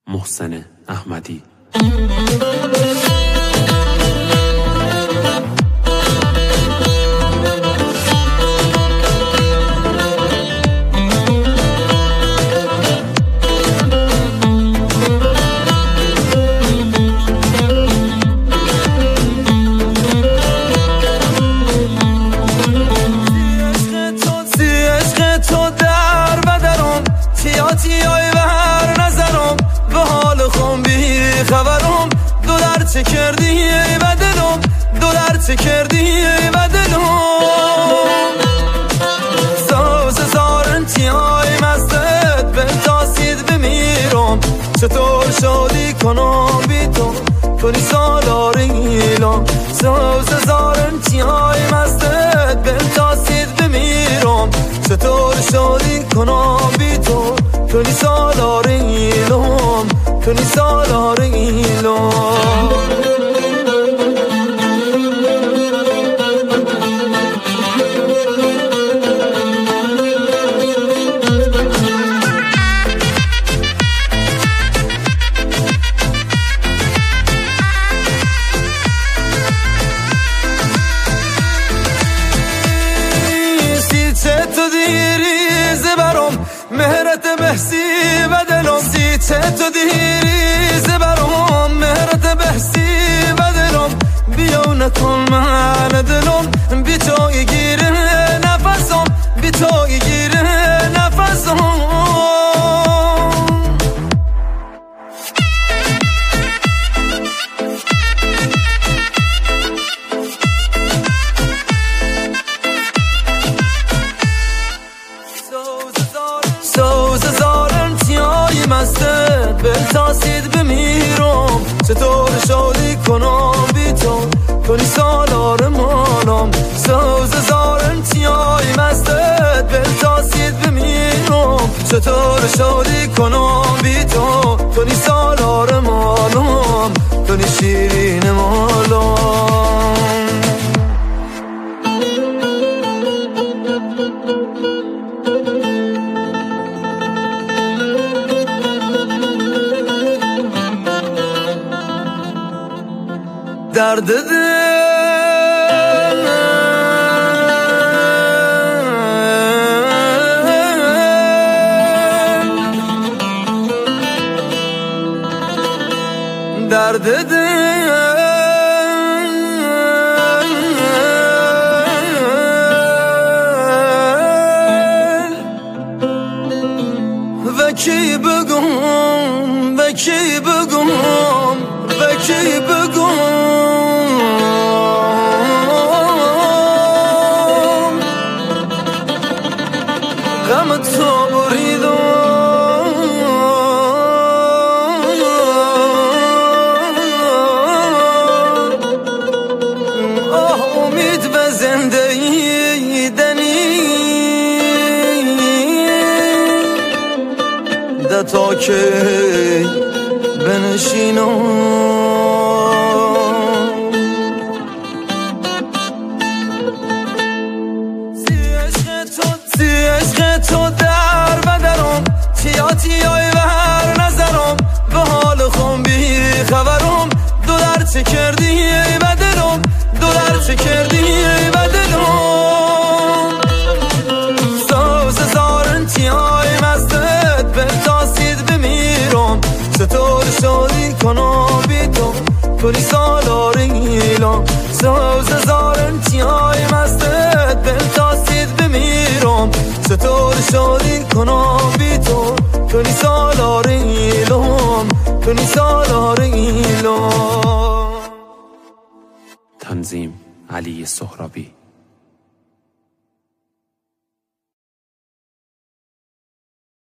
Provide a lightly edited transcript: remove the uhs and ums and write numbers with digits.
محسن احمدی. تیای و هر نظرم به حال خون بی خبرم، دو درد کردی و دلم، دو درد کردی و دلم. سوز زارن تیای مستت به تاسید بمیرم، چطور شادی کنم بی تو کنی سالار ایلام. سوز زارن تیای مستت به تاسید بمیرم، چطور شادی کنم بی تو کنی سالار ایلام، کنی سالار ایلام. تو دیریز برام مهرت بحثی و دلم، سیچه تو دیریز برام مهرت بحثی و دلم. بیاو نکن من دلم، بی تو گیره نفسم، بی تو گیره نفسم. سوز زارن تیای مستت به تاسید بمیرم، چطور شادی کنم بی تو کنی سالار مالم. سوز زارن تیای مستت به تاسید بمیرم، چطور شادی کنم بی تو کنی سالار مالم، کنی شیرین مالم. درد دل درد دل و کی بگم و کی بگم و کی بگم غم تو بریدم. امید به زندگی دنی ده تا که بنشینم. عشق تو در بدرم، تیای و هر نظرم به حال خون بی خبرم. دو درد کردی و دلم، دو درد کردی و دلم. سوز زارن تیای مستت به تاسید بمیرم، چطور شادی کنم بی تو کنی سالار ایلام. سوز زارن تیای مستت به تاسید بمیرم، چطور شادی کنم بی تو کنی سالار ایلام، کنی سالار ایلام. تنظیم علی سهرابی.